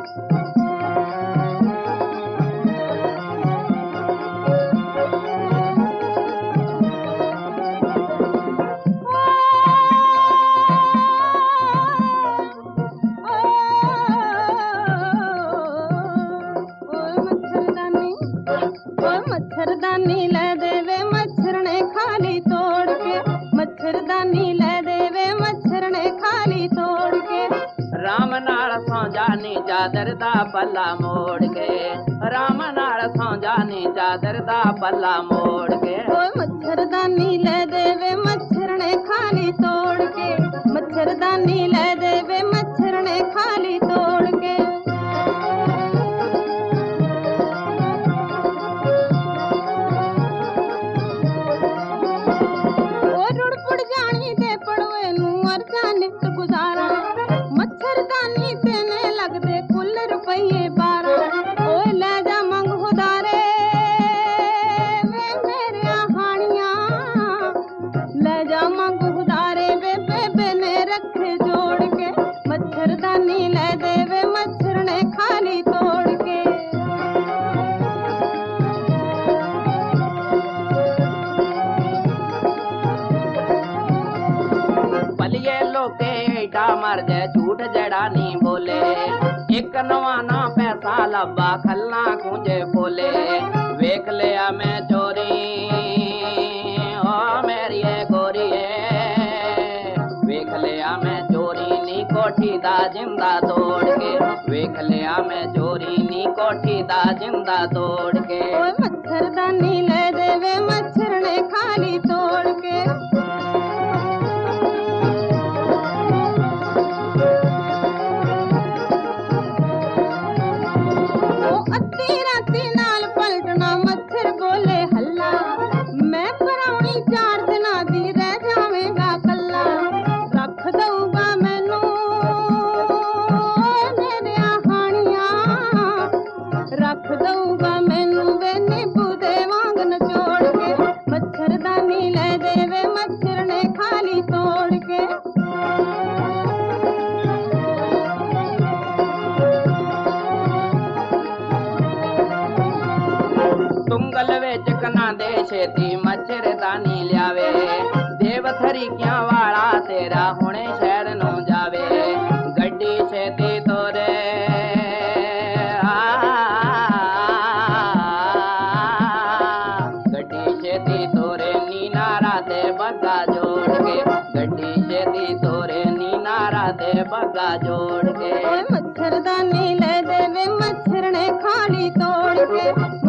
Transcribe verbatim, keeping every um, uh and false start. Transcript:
मच्छरदानी ले देवे मच्छर ने खाली तोड़ के, मच्छरदानी ले देवे मच्छर ने खाली तोड़ के। राम नाल सौ जानी चादर दा पल्ला मोड़ के, राम नाल सौ जानी चादर दा पल्ला मोड़ के। ओए मच्छरदानी ले देवे मच्छर ने खाली तोड़ के, मच्छरदानी ले देवे मच्छर ने खाली तोड़ के। गुजारा मच्छरदानी देने लगदे कुल रुपये बारह। ओए ले जा मंग उधारे वे मेरे हानिया, ले जा मंग उधारे वे बेबे ने रखे जोड़ के, मच्छरदानी ले देवे मच्छर ने खाली तोड़ के। पलिए लोके एडा मर जाए झूठ जड़ा नहीं बोले, एक नवाना पैसा लब्बा खलना कुंजे बोले। वेख लिया मैं चोरी ओ मेरी गोरी वेख लिया मैं चोरी नी कोठी दा जिंदा तोड़ के, वेख लिया मैं चोरी नी कोठी दा जिंदा तोड़ के। ओए मच्छरदानी ले देवे मच्छर ने खाली तोड़ के। मच्छर बोले हल्ला मैं पराउनी चार दिना दी रह जावेगा कल्ला, रख दूंगा मैनू मेरे हानिया, रख दूंगा मैनू वे नींबू दे वांग नचोड़ के, मच्छरदानी ले देवे मच्छर ने खाली तोड़ के। तुंगल विच कना दे छेती मच्छरदानी लियावे, देवथरी क्या वाला तेरा हुणे शहर नू जावे। गड्डी छेती तोरे गड्डी छेती तोरे नीनारा दे बग्गा जोड़ के, गड्डी छेती तोरे नीनारा दे बग्गा जोड़ के। मच्छरदानी ले देवे मच्छर ने खाली तोड़ के,